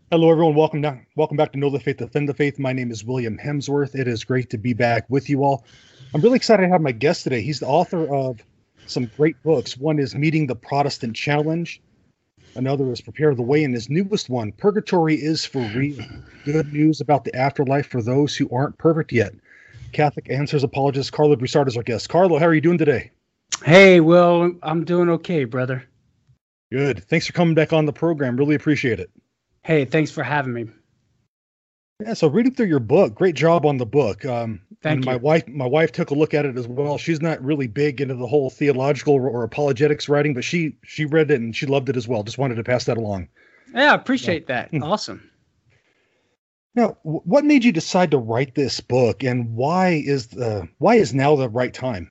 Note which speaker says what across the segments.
Speaker 1: Hello, everyone. Welcome back to Know the Faith, Defend the Faith. My name is William Hemsworth. It is great to be back with you all. I'm really excited to have my guest today. He's the author of some great books. One is Meeting the Protestant Challenge. Another is Prepare the Way. And his newest one, Purgatory is for Real. Good news about the afterlife for those who aren't perfect yet. Catholic Answers apologist Carlo Broussard is our guest. Carlo, how are you doing today?
Speaker 2: Hey, Will, I'm doing okay, brother.
Speaker 1: Good. Thanks for coming back on the program. Really appreciate it.
Speaker 2: Hey, thanks for having me.
Speaker 1: Yeah, so reading through your book, great job on the book.
Speaker 2: Thank
Speaker 1: and
Speaker 2: you.
Speaker 1: My wife took a look at it as well. She's not really big into the whole theological or apologetics writing, but she read it and she loved it as well. Just wanted to pass that along.
Speaker 2: Yeah, I appreciate that. Awesome.
Speaker 1: Now, what made you decide to write this book, and why is now the right time?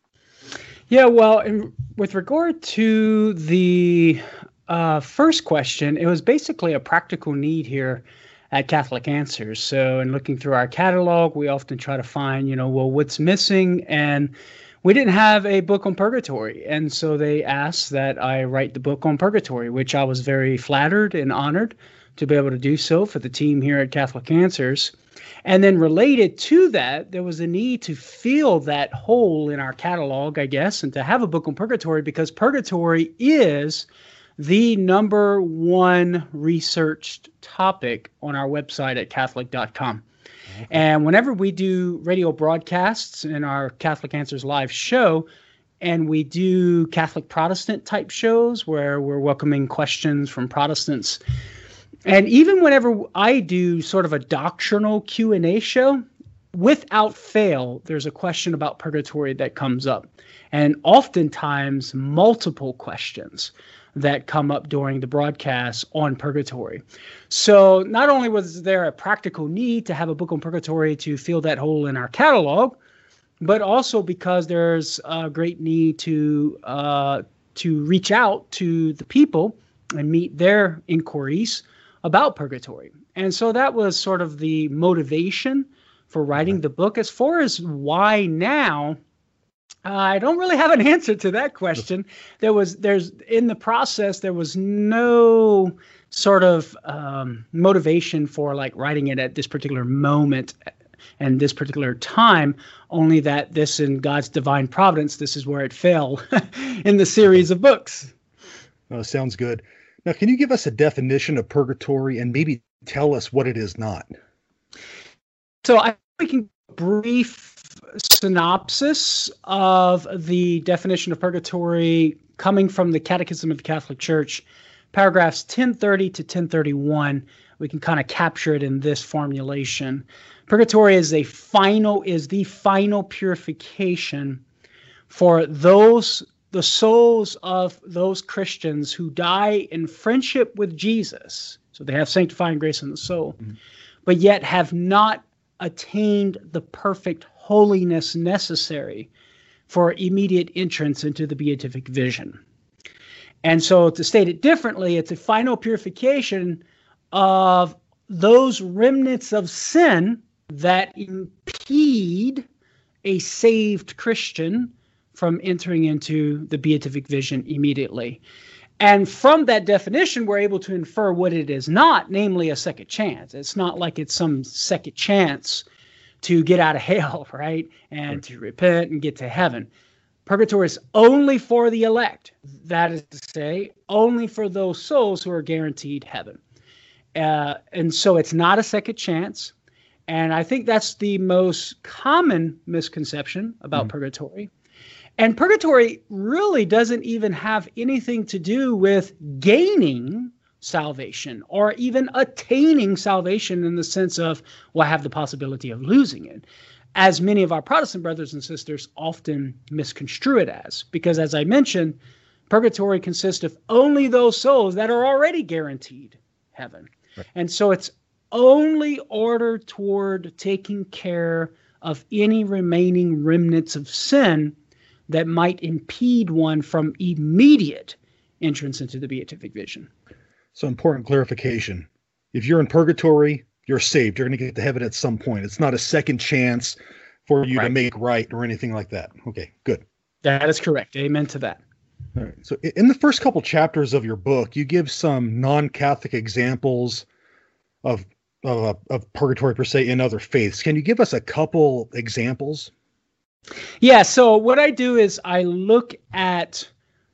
Speaker 2: Yeah, well, with regard to the first question, it was basically a practical need here at Catholic Answers. So in looking through our catalog, we often try to find, what's missing, and we didn't have a book on purgatory. And so they asked that I write the book on purgatory, which I was very flattered and honored to be able to do so for the team here at Catholic Answers. And then related to that, there was a need to fill that hole in our catalog, I guess, and to have a book on purgatory, because purgatory is the number one researched topic on our website at Catholic.com. Okay. And whenever we do radio broadcasts in our Catholic Answers live show, and we do Catholic Protestant type shows where we're welcoming questions from Protestants, and even whenever I do sort of a doctrinal Q&A show, without fail, there's a question about purgatory that comes up, and oftentimes multiple questions that come up during the broadcast on purgatory. So not only was there a practical need to have a book on purgatory to fill that hole in our catalog, but also because there's a great need to reach out to the people and meet their inquiries about purgatory. And so that was sort of the motivation for writing the book. As far as why now, I don't really have an answer to that question. There's in the process, there was no sort of motivation for like writing it at this particular moment and this particular time, only that this, in God's divine providence, this is where it fell in the series of books.
Speaker 1: Oh, sounds good. Now, can you give us a definition of purgatory and maybe tell us what it is not?
Speaker 2: So I think we can brief synopsis of the definition of purgatory coming from the Catechism of the Catholic Church, paragraphs 1030 to 1031. We can kind of capture it in this formulation. Purgatory is the final purification for the souls of those Christians who die in friendship with Jesus. So they have sanctifying grace in the soul, but yet have not attained the perfect holiness necessary for immediate entrance into the beatific vision. And so to state it differently, it's a final purification of those remnants of sin that impede a saved Christian from entering into the beatific vision immediately. And from that definition, we're able to infer what it is not, namely a second chance. It's not like it's some second chance to get out of hell, right? And to repent and get to heaven. Purgatory is only for the elect. That is to say, only for those souls who are guaranteed heaven. And so it's not a second chance. And I think that's the most common misconception about purgatory. And purgatory really doesn't even have anything to do with gaining salvation or even attaining salvation in the sense of, well, I have the possibility of losing it, as many of our Protestant brothers and sisters often misconstrue it as. Because as I mentioned, purgatory consists of only those souls that are already guaranteed heaven. Right. And so it's only ordered toward taking care of any remaining remnants of sin that might impede one from immediate entrance into the beatific vision.
Speaker 1: So important clarification. If you're in purgatory, you're saved. You're going to get to heaven at some point. It's not a second chance for you to make right or anything like that. Okay, good.
Speaker 2: That is correct. Amen to that.
Speaker 1: All right. So in the first couple chapters of your book, you give some non-Catholic examples of of purgatory per se in other faiths. Can you give us a couple examples?
Speaker 2: Yeah, so what I do is I look at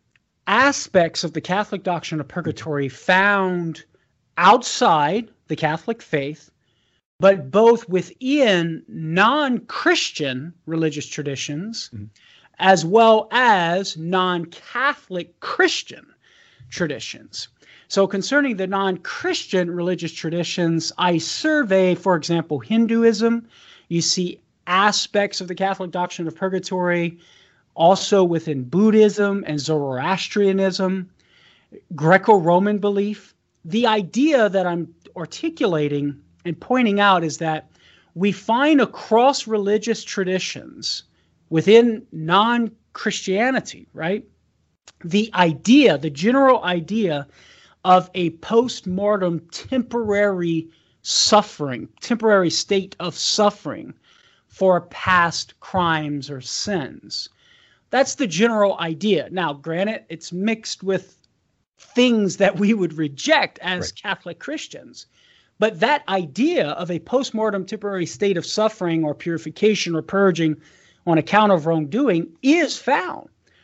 Speaker 2: aspects of the Catholic doctrine of purgatory found outside the Catholic faith, but both within non-Christian religious traditions, as well as non-Catholic Christian traditions. So concerning the non-Christian religious traditions, I survey, for example, Hinduism. You see aspects of the Catholic doctrine of purgatory, also within Buddhism and Zoroastrianism, Greco-Roman belief. The idea that I'm articulating and pointing out is that we find across religious traditions within non-Christianity, right? The idea, the general idea of a post-mortem temporary suffering, temporary state of suffering for past crimes or sins. That's the general idea. Now, granted, it's mixed with things that we would reject as Catholic Christians. But that idea of a post-mortem temporary state of suffering or purification or purging on account of wrongdoing is found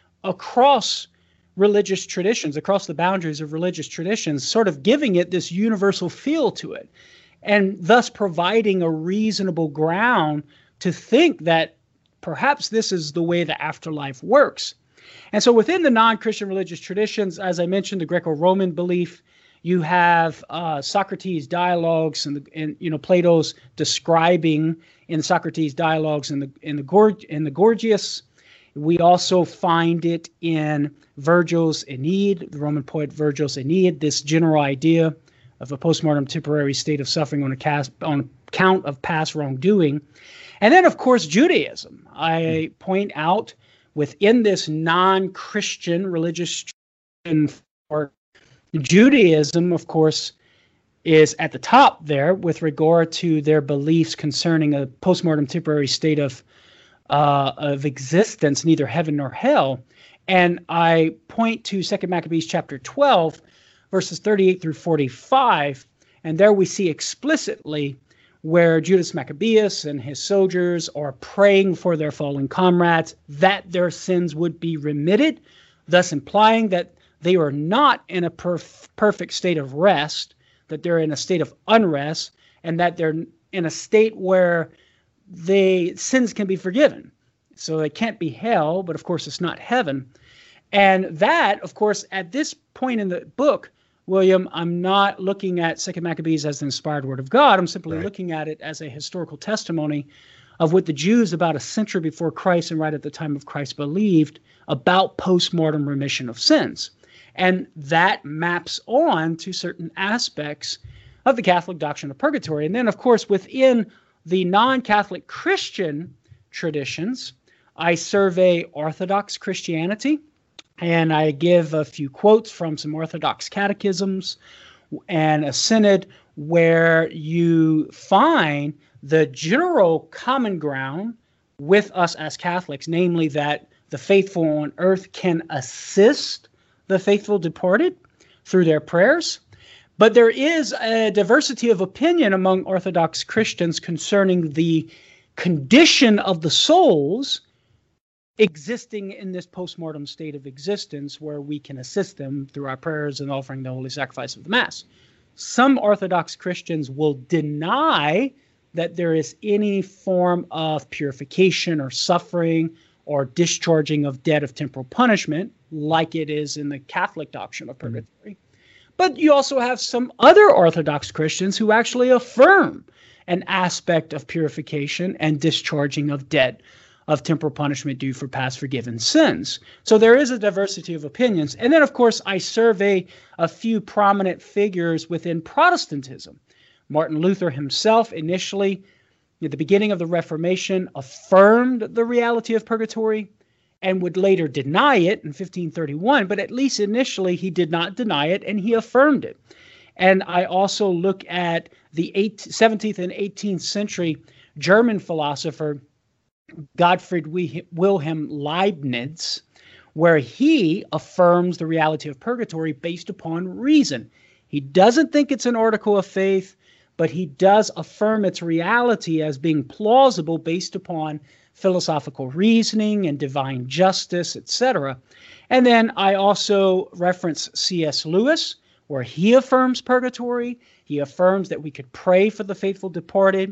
Speaker 2: across religious traditions, across the boundaries of religious traditions, sort of giving it this universal feel to it, and thus providing a reasonable ground to think that perhaps this is the way the afterlife works. And so within the non-Christian religious traditions, as I mentioned, the Greco-Roman belief, you have Socrates' dialogues and Plato's describing in Socrates' dialogues in the Gorgias. We also find it in Virgil's Aeneid, the Roman poet Virgil's Aeneid, this general idea of a postmortem temporary state of suffering on account of past wrongdoing. And then, of course, Judaism. I point out within this non-Christian religious tradition, or Judaism, of course, is at the top there with regard to their beliefs concerning a postmortem temporary state of existence, neither heaven nor hell. And I point to 2 Maccabees chapter 12, verses 38 through 45, and there we see explicitly where Judas Maccabeus and his soldiers are praying for their fallen comrades that their sins would be remitted, thus implying that they are not in a perfect state of rest, that they're in a state of unrest, and that they're in a state where sins can be forgiven. So they can't be hell, but of course it's not heaven. And that, of course, at this point in the book, William, I'm not looking at 2 Maccabees as the inspired word of God. I'm simply looking at it as a historical testimony of what the Jews about a century before Christ and right at the time of Christ believed about post-mortem remission of sins. And that maps on to certain aspects of the Catholic doctrine of purgatory. And then, of course, within the non-Catholic Christian traditions, I survey Orthodox Christianity, and I give a few quotes from some Orthodox catechisms and a synod where you find the general common ground with us as Catholics, namely that the faithful on earth can assist the faithful departed through their prayers. But there is a diversity of opinion among Orthodox Christians concerning the condition of the souls existing in this postmortem state of existence where we can assist them through our prayers and offering the holy sacrifice of the Mass. Some Orthodox Christians will deny that there is any form of purification or suffering or discharging of debt of temporal punishment like it is in the Catholic doctrine of purgatory. But you also have some other Orthodox Christians who actually affirm an aspect of purification and discharging of debt of temporal punishment due for past forgiven sins. So there is a diversity of opinions. And then, of course, I survey a few prominent figures within Protestantism. Martin Luther himself initially, at the beginning of the Reformation, affirmed the reality of purgatory and would later deny it in 1531, but at least initially he did not deny it and he affirmed it. And I also look at the 17th and 18th century German philosopher Gottfried Wilhelm Leibniz, where he affirms the reality of purgatory based upon reason. He doesn't think it's an article of faith, but he does affirm its reality as being plausible based upon philosophical reasoning and divine justice, etc. And then I also reference C.S. Lewis, where he affirms purgatory. He affirms that we could pray for the faithful departed.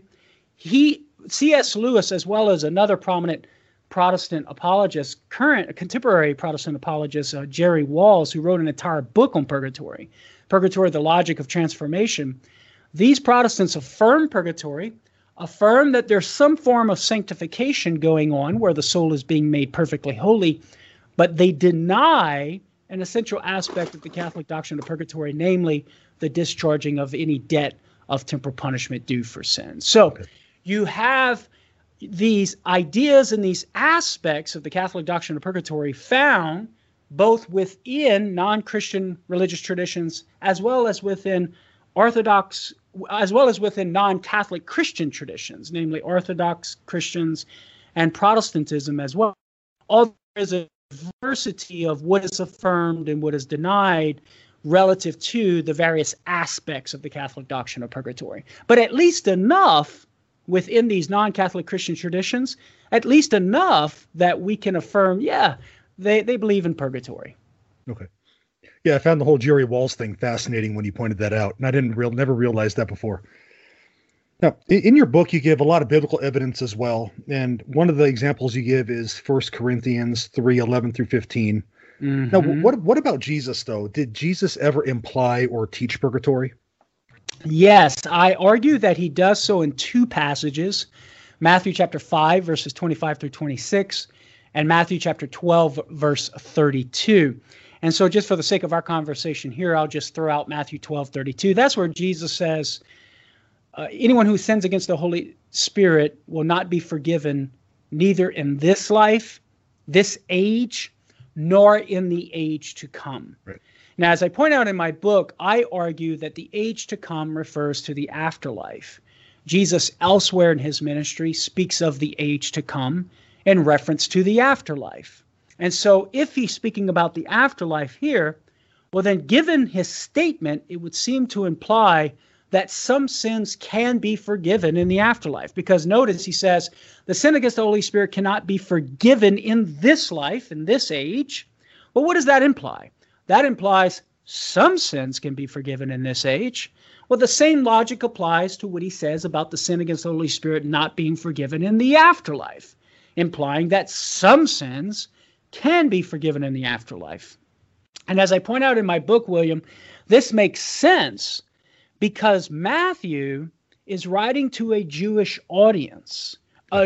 Speaker 2: C.S. Lewis, as well as another prominent Protestant apologist, contemporary Protestant apologist, Jerry Walls, who wrote an entire book on purgatory, Purgatory, the Logic of Transformation. These Protestants affirm purgatory, affirm that there's some form of sanctification going on where the soul is being made perfectly holy, but they deny an essential aspect of the Catholic doctrine of purgatory, namely the discharging of any debt of temporal punishment due for sin. So you have these ideas and these aspects of the Catholic doctrine of purgatory found both within non-Christian religious traditions as well as within Orthodox, as well as within non-Catholic Christian traditions, namely Orthodox Christians and Protestantism as well. All there is a diversity of what is affirmed and what is denied relative to the various aspects of the Catholic doctrine of purgatory. But at least enough within these non-Catholic Christian traditions, at least enough that we can affirm, yeah, they believe in purgatory.
Speaker 1: Okay. Yeah, I found the whole Jerry Walls thing fascinating when you pointed that out, and I never realized that before. Now, in your book, you give a lot of biblical evidence as well, and one of the examples you give is 1 Corinthians 3:11 through 15. Mm-hmm. Now, what about Jesus, though? Did Jesus ever imply or teach purgatory?
Speaker 2: Yes, I argue that he does so in two passages, Matthew chapter 5, verses 25 through 26, and Matthew chapter 12, verse 32. And so just for the sake of our conversation here, I'll just throw out Matthew 12:32. That's where Jesus says, anyone who sins against the Holy Spirit will not be forgiven neither in this life, this age, nor in the age to come. Right. Now, as I point out in my book, I argue that the age to come refers to the afterlife. Jesus elsewhere in his ministry speaks of the age to come in reference to the afterlife. And so if he's speaking about the afterlife here, well then given his statement, it would seem to imply that some sins can be forgiven in the afterlife. Because notice he says, the sin against the Holy Spirit cannot be forgiven in this life, in this age. Well, what does that imply? That implies some sins can be forgiven in this age. Well, the same logic applies to what he says about the sin against the Holy Spirit not being forgiven in the afterlife, implying that some sins can be forgiven in the afterlife. And as I point out in my book, William, this makes sense because Matthew is writing to a Jewish audience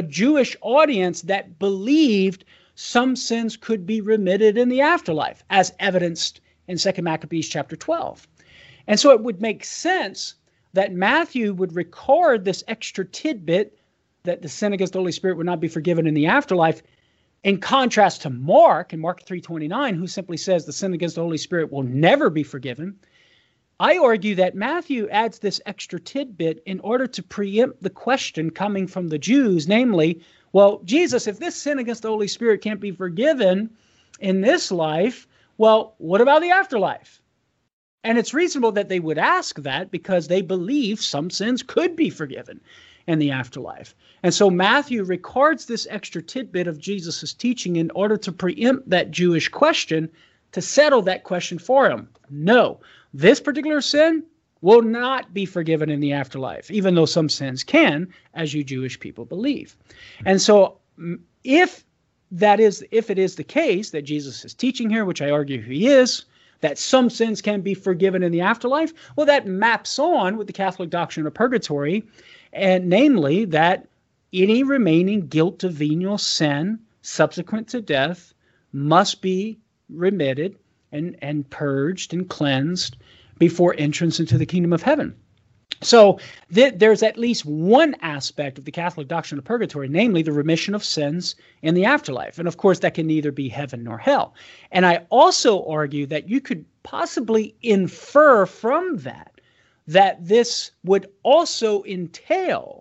Speaker 2: that believed some sins could be remitted in the afterlife, as evidenced in 2 Maccabees chapter 12. And so it would make sense that Matthew would record this extra tidbit that the sin against the Holy Spirit would not be forgiven in the afterlife, in contrast to Mark, in Mark 3:29, who simply says the sin against the Holy Spirit will never be forgiven. I argue that Matthew adds this extra tidbit in order to preempt the question coming from the Jews, namely, well, Jesus, if this sin against the Holy Spirit can't be forgiven in this life, well, what about the afterlife? And it's reasonable that they would ask that because they believe some sins could be forgiven in the afterlife. And so Matthew records this extra tidbit of Jesus' teaching in order to preempt that Jewish question, to settle that question for him. No, this particular sin will not be forgiven in the afterlife, even though some sins can, as you Jewish people believe. And so if it is the case that Jesus is teaching here, which I argue he is, that some sins can be forgiven in the afterlife, well, that maps on with the Catholic doctrine of purgatory, and namely that any remaining guilt of venial sin subsequent to death must be remitted and purged and cleansed before entrance into the kingdom of heaven. So there's at least one aspect of the Catholic doctrine of purgatory, namely the remission of sins in the afterlife. And of course, that can neither be heaven nor hell. And I also argue that you could possibly infer from that this would also entail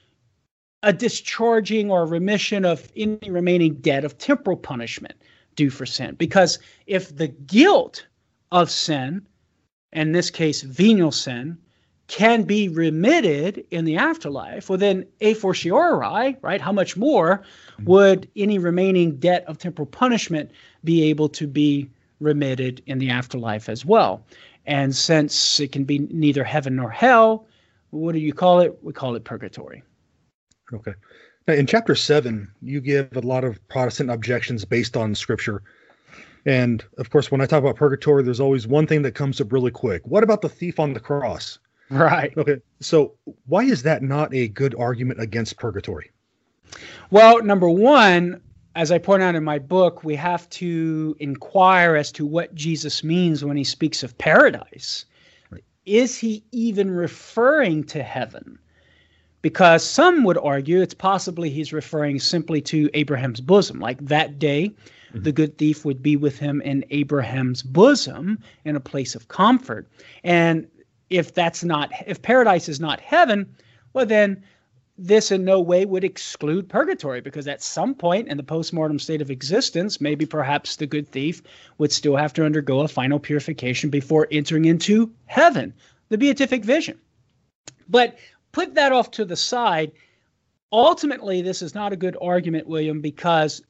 Speaker 2: a discharging or remission of any remaining debt of temporal punishment due for sin. Because if the guilt of sin, in this case venial sin, can be remitted in the afterlife, well then a fortiori, right, how much more would any remaining debt of temporal punishment be able to be remitted in the afterlife as well? And since it can be neither heaven nor hell, what do you call it? We call it purgatory.
Speaker 1: Okay. Now, in chapter 7, you give a lot of Protestant objections based on Scripture. And, of course, when I talk about purgatory, there's always one thing that comes up really quick. What about the thief on the cross?
Speaker 2: Right.
Speaker 1: Okay. So why is that not a good argument against purgatory?
Speaker 2: Well, number one, as I point out in my book, we have to inquire as to what Jesus means when he speaks of paradise. Right. Is he even referring to heaven? Because some would argue it's possibly he's referring simply to Abraham's bosom, like that day the good thief would be with him in Abraham's bosom in a place of comfort. And if paradise is not heaven, well then this in no way would exclude purgatory, because at some point in the post-mortem state of existence, maybe perhaps the good thief would still have to undergo a final purification before entering into heaven, the beatific vision. But put that off to the side. Ultimately, this is not a good argument, William, because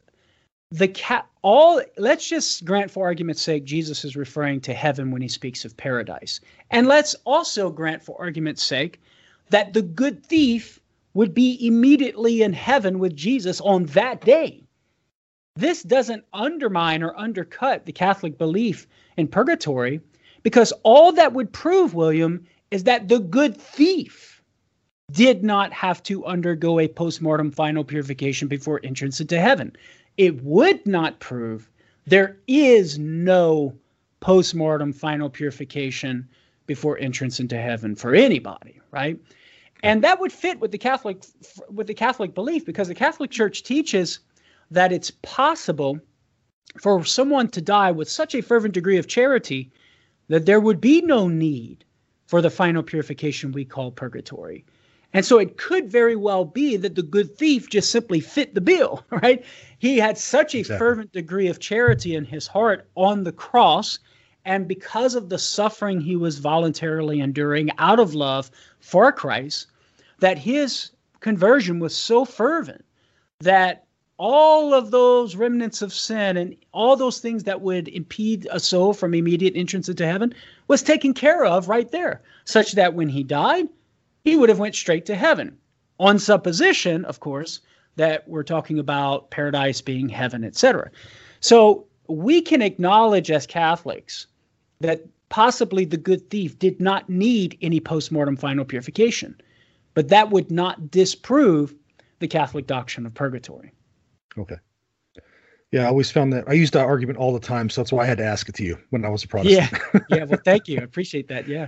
Speaker 2: let's just grant for argument's sake Jesus is referring to heaven when he speaks of paradise. And let's also grant for argument's sake that the good thief would be immediately in heaven with Jesus on that day. This doesn't undermine or undercut the Catholic belief in purgatory, because all that would prove, William, is that the good thief did not have to undergo a post-mortem final purification before entrance into heaven. It would not prove there is no post-mortem final purification before entrance into heaven for anybody, right? And that would fit with the Catholic belief, because the Catholic Church teaches that it's possible for someone to die with such a fervent degree of charity that there would be no need for the final purification we call purgatory. And so it could very well be that the good thief just simply fit the bill, right? He had such a fervent degree of charity in his heart on the cross, and because of the suffering he was voluntarily enduring out of love for Christ, that his conversion was so fervent that all of those remnants of sin and all those things that would impede a soul from immediate entrance into heaven was taken care of right there, such that when he died, he would have went straight to heaven, on supposition, of course, that we're talking about paradise being heaven, etc. So we can acknowledge as Catholics that possibly the good thief did not need any post-mortem final purification, but that would not disprove the Catholic doctrine of purgatory.
Speaker 1: Okay. Yeah, I always found that I used that argument all the time, so that's why I had to ask it to you when I was a Protestant.
Speaker 2: Yeah. Well, thank you. I appreciate that. Yeah.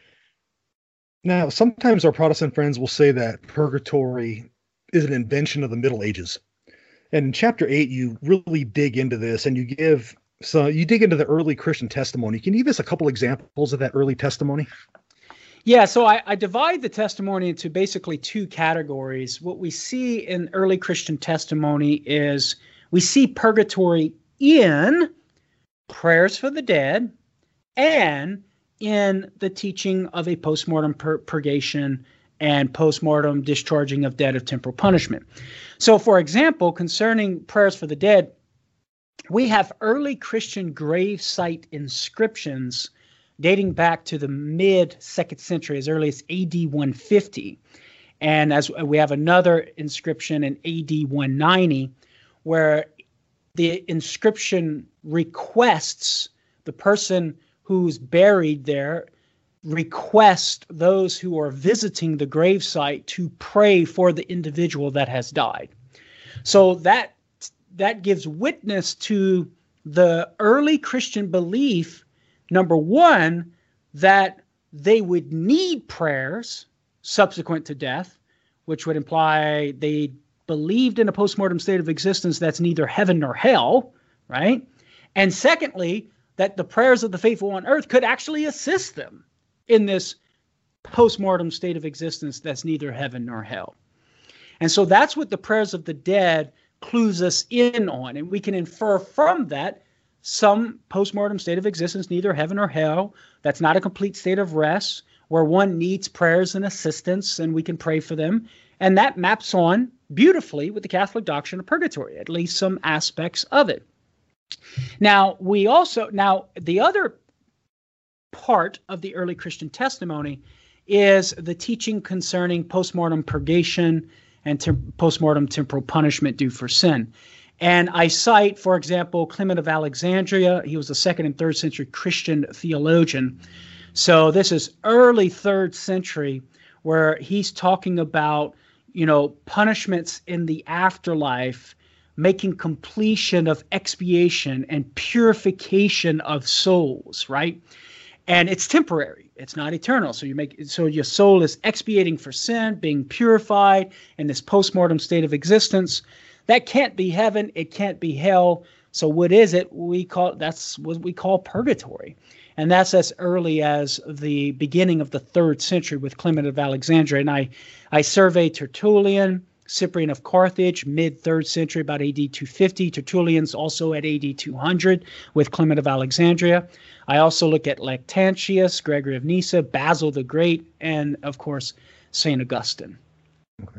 Speaker 1: Now, sometimes our Protestant friends will say that purgatory is an invention of the Middle Ages. And in chapter 8, you really dig into this, and you dig into the early Christian testimony. Can you give us a couple examples of that early testimony?
Speaker 2: Yeah, so I divide the testimony into basically two categories. What we see in early Christian testimony is we see purgatory in prayers for the dead and in the teaching of a postmortem purgation and postmortem discharging of debt of temporal punishment. So, for example, concerning prayers for the dead, we have early Christian grave site inscriptions dating back to the mid-2nd century, as early as AD 150. And as we have another inscription in AD 190, where the inscription requests the person who's buried there, request those who are visiting the gravesite to pray for the individual that has died. So that gives witness to the early Christian belief, number one, that they would need prayers subsequent to death, which would imply they believed in a postmortem state of existence that's neither heaven nor hell, right? And secondly, that the prayers of the faithful on earth could actually assist them in this postmortem state of existence that's neither heaven nor hell. And so that's what the prayers of the dead clues us in on. And we can infer from that some postmortem state of existence, neither heaven or hell, that's not a complete state of rest, where one needs prayers and assistance, and we can pray for them. And that maps on beautifully with the Catholic doctrine of purgatory, at least some aspects of it. Now, the other part of the early Christian testimony is the teaching concerning postmortem purgation and postmortem temporal punishment due for sin. And I cite, for example, Clement of Alexandria. He was a 2nd and 3rd century Christian theologian. So this is early 3rd century, where he's talking about, punishments in the afterlife, making completion of expiation and purification of souls, right? And it's temporary. It's not eternal. So your soul is expiating for sin, being purified in this postmortem state of existence. That can't be heaven. It can't be hell. So what is it? That's what we call purgatory. And that's as early as the beginning of the 3rd century with Clement of Alexandria. And I surveyed Tertullian, Cyprian of Carthage, mid-3rd century, about AD 250. Tertullian's also at AD 200 with Clement of Alexandria. I also look at Lactantius, Gregory of Nyssa, Basil the Great, and, of course, St. Augustine.
Speaker 1: Okay.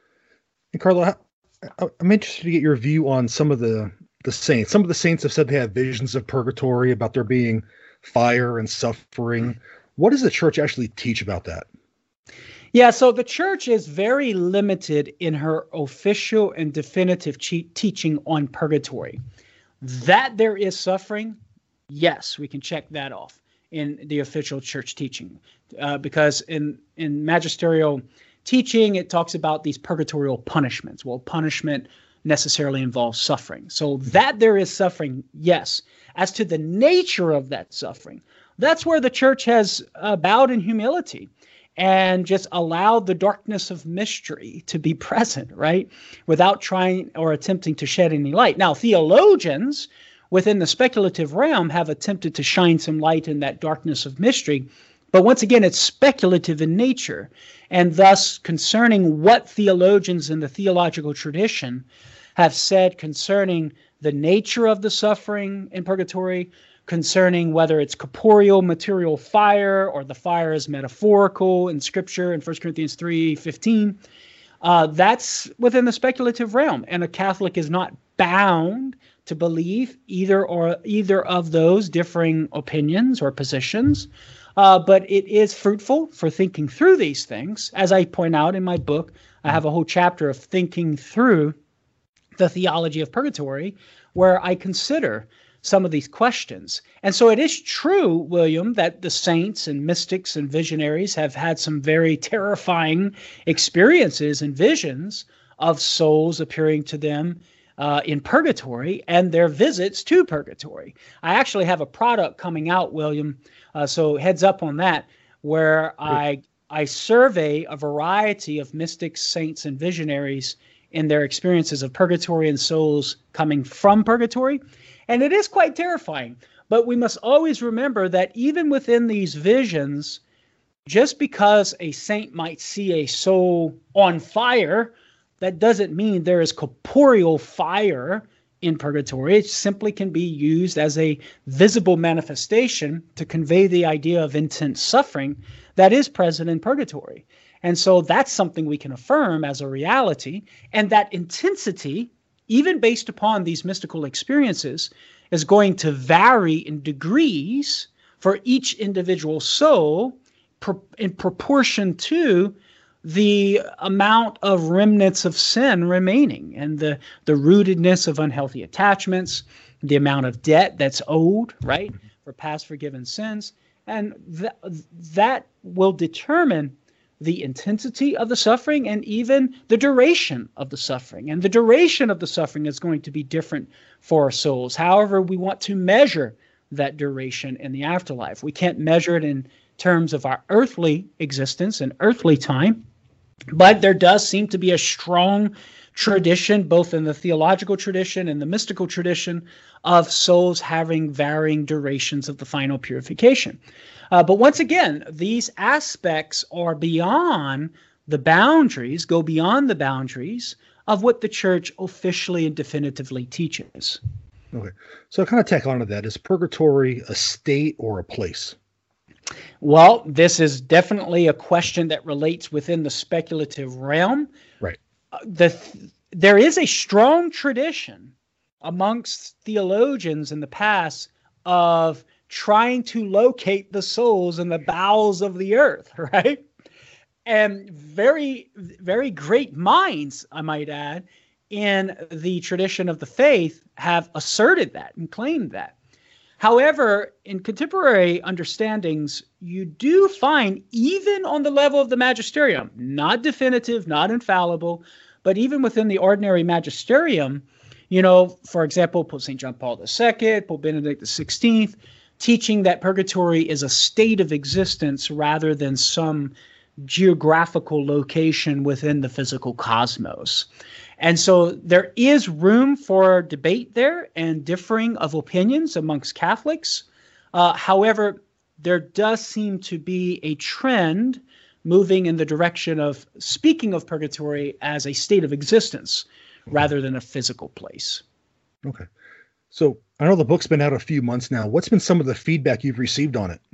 Speaker 1: And Carlo, I'm interested to get your view on some of the saints. Some of the saints have said they have visions of purgatory, about there being fire and suffering. What does the church actually teach about that?
Speaker 2: Yeah, so the church is very limited in her official and definitive teaching on purgatory. That there is suffering, yes, we can check that off in the official church teaching, because in magisterial teaching, it talks about these purgatorial punishments. Well, punishment necessarily involves suffering. So that there is suffering, yes. As to the nature of that suffering, that's where the church has bowed in humility and just allowed the darkness of mystery to be present, right? Without trying or attempting to shed any light. Now, theologians within the speculative realm have attempted to shine some light in that darkness of mystery. But once again, it's speculative in nature, and thus concerning what theologians in the theological tradition have said concerning the nature of the suffering in purgatory, concerning whether it's corporeal, material fire, or the fire is metaphorical in Scripture in 1 Corinthians 3:15. That's within the speculative realm, and a Catholic is not bound to believe either of those differing opinions or positions. But it is fruitful for thinking through these things. As I point out in my book, I have a whole chapter of thinking through the theology of purgatory, where I consider some of these questions. And so it is true, William, that the saints and mystics and visionaries have had some very terrifying experiences and visions of souls appearing to them in purgatory and their visits to purgatory. I actually have a product coming out, William, so heads up on that, where I survey a variety of mystics, saints, and visionaries in their experiences of purgatory and souls coming from purgatory. And it is quite terrifying. But we must always remember that even within these visions, just because a saint might see a soul on fire, that doesn't mean there is corporeal fire in purgatory. It simply can be used as a visible manifestation to convey the idea of intense suffering that is present in purgatory. And so that's something we can affirm as a reality. And that intensity, even based upon these mystical experiences, is going to vary in degrees for each individual soul in proportion to the amount of remnants of sin remaining and the rootedness of unhealthy attachments, the amount of debt that's owed, right, for past forgiven sins. And that will determine the intensity of the suffering and even the duration of the suffering. And the duration of the suffering is going to be different for our souls. However, we want to measure that duration in the afterlife. We can't measure it in terms of our earthly existence and earthly time, but there does seem to be a strong tradition, both in the theological tradition and the mystical tradition, of souls having varying durations of the final purification. But once again, these aspects are beyond the boundaries, go beyond the boundaries of what the church officially and definitively teaches.
Speaker 1: Okay. So kind of tack on to that, is purgatory a state or a place?
Speaker 2: Well, this is definitely a question that relates within the speculative realm.
Speaker 1: Right.
Speaker 2: There is a strong tradition amongst theologians in the past of trying to locate the souls in the bowels of the earth, right? And very, very great minds, I might add, in the tradition of the faith have asserted that and claimed that. However, in contemporary understandings, you do find, even on the level of the magisterium, not definitive, not infallible, but even within the ordinary magisterium, for example, Pope St. John Paul II, Pope Benedict XVI, teaching that purgatory is a state of existence rather than some geographical location within the physical cosmos. And so there is room for debate there and differing of opinions amongst Catholics. However, there does seem to be a trend moving in the direction of speaking of purgatory as a state of existence rather than a physical place.
Speaker 1: Okay. So I know the book's been out a few months now. What's been some of the feedback you've received on it?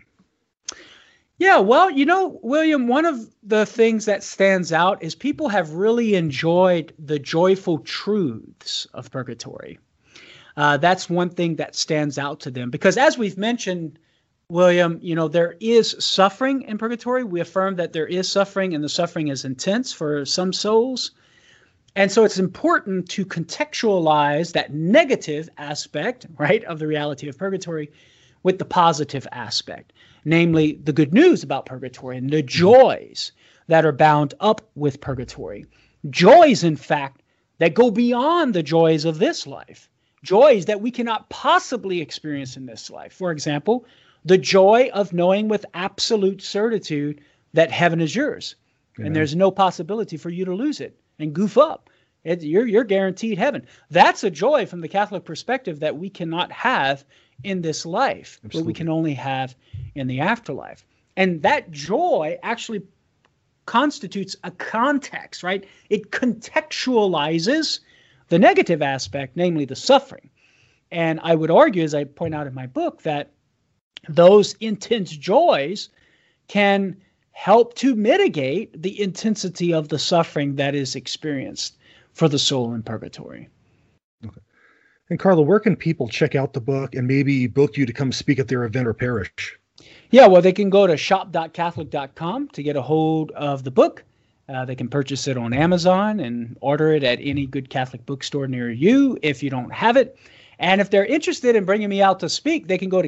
Speaker 2: Yeah, well, William, one of the things that stands out is people have really enjoyed the joyful truths of purgatory. That's one thing that stands out to them because, as we've mentioned, William, there is suffering in purgatory. We affirm that there is suffering, and the suffering is intense for some souls. And so it's important to contextualize that negative aspect, right, of the reality of purgatory with the positive aspect, namely the good news about purgatory and the joys that are bound up with purgatory. Joys, in fact, that go beyond the joys of this life, joys that we cannot possibly experience in this life. For example, the joy of knowing with absolute certitude that heaven is yours. Amen. And there's no possibility for you to lose it and goof up. You're guaranteed heaven. That's a joy from the Catholic perspective that we cannot have in this life, Absolutely. But we can only have in the afterlife. And that joy actually constitutes a context, right? It contextualizes the negative aspect, namely the suffering. And I would argue, as I point out in my book, that those intense joys can help to mitigate the intensity of the suffering that is experienced for the soul in purgatory.
Speaker 1: Okay. And Carlo, where can people check out the book and maybe book you to come speak at their event or parish?
Speaker 2: Yeah, well, they can go to shop.catholic.com to get a hold of the book. They can purchase it on Amazon and order it at any good Catholic bookstore near you if you don't have it. And if they're interested in bringing me out to speak, they can go to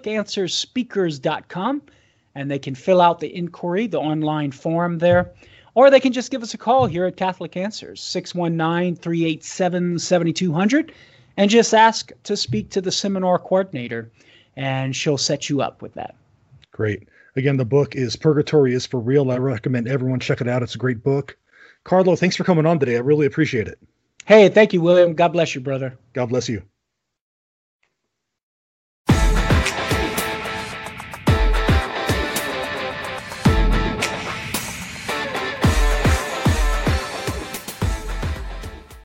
Speaker 2: CatholicAnswersSpeakers.com and they can fill out the inquiry, the online form there. Or they can just give us a call here at Catholic Answers, 619-387-7200, and just ask to speak to the seminar coordinator, and she'll set you up with that.
Speaker 1: Great. Again, the book is Purgatory is for Real. I recommend everyone check it out. It's a great book. Carlo, thanks for coming on today. I really appreciate it.
Speaker 2: Hey, thank you, William. God bless you, brother.
Speaker 1: God bless you.